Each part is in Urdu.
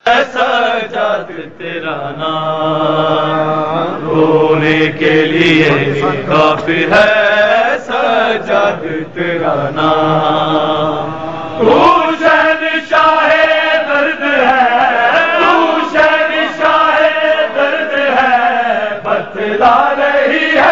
سجاد تیرا نام رونے کے لیے کافی ہے سجاد تیرا نام تو شہنشاہ درد ہے تو شہنشاہ درد ہے بتلا رہی ہے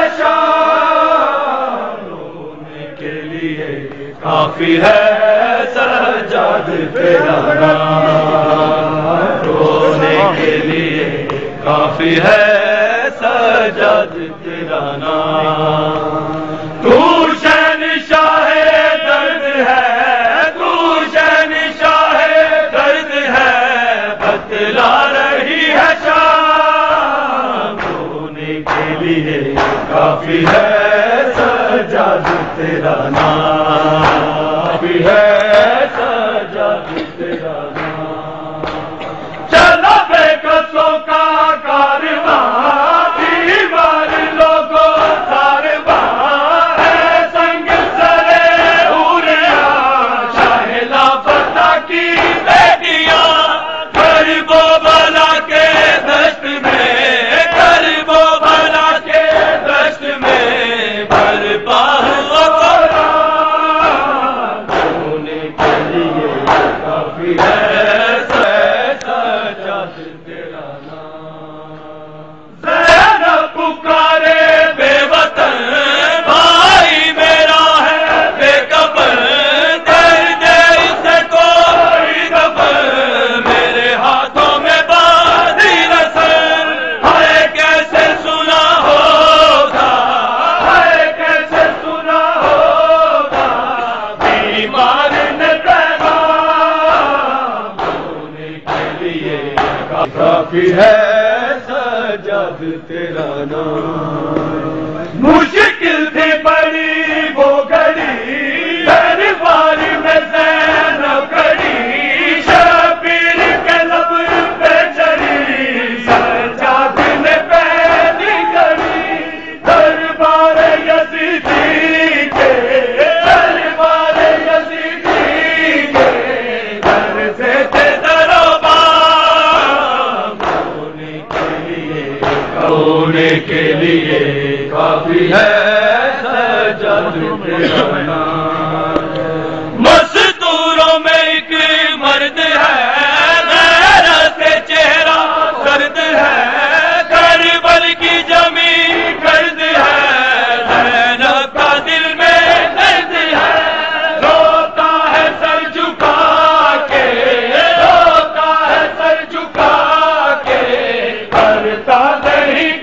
شام رونے کے لیے کافی ہے سجاد تیرا نام رونے کے لیے کافی ہے سجاد تیرا نام تو شہنشاہ درد ہے تو شہنشاہ درد ہے بتلا رہی ہے شام رونے کے لیے کافی ہے سجاد تیرا نام کافی ہے سجاد تیرا نام چلا بے قصوں کا کارواں دیوار لوگوں کارواں ہے سنگ سرے اوریا شاہ لاپتہ کی بیٹیاں غریب و بلا کے دشت میں غریب و بلا کے دشت میں برپا ہوا رونے کے لیے کافی ہے کافی ہے سجاد تیرا نام مشکل تھی بڑی وہ گھڑی دربار میں زینب کڑی شبیر کے لب پہ چڑھی سجاد نے پہلی گھڑی دربار یزیدی کے دربار یزیدی کے در سے رونے کے لیے کافی ہے سجاد تیرا نام مستوروں میں ایک مرد ہے غیرت سے چہرہ سرد ہے کربل کی زمین گرد ہے زینب کا دل میں درد ہے روتا ہے سر جھکا کے روتا ہے سر جھکا کے کرتا نہیں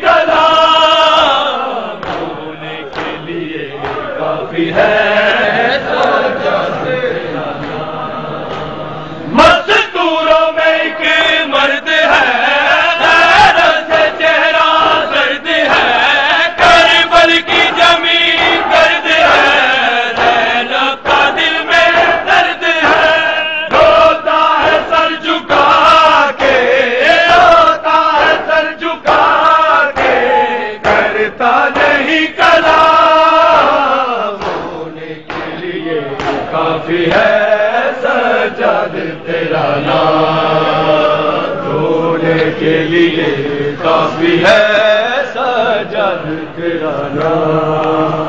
کافی ہے سجاد تیرا نام مستوروں میں ایک مرد ہے غیرت سے چہرہ سرد ہے کربل کی زمین گرد ہے زینب کا دل میں درد ہے روتا ہے سر جھکا کے روتا ہے سر جھکا کے کرتا نہیں کلام کافی ہے سجاد تیرا نام رونے کے لیے کافی ہے سجاد تیرا نام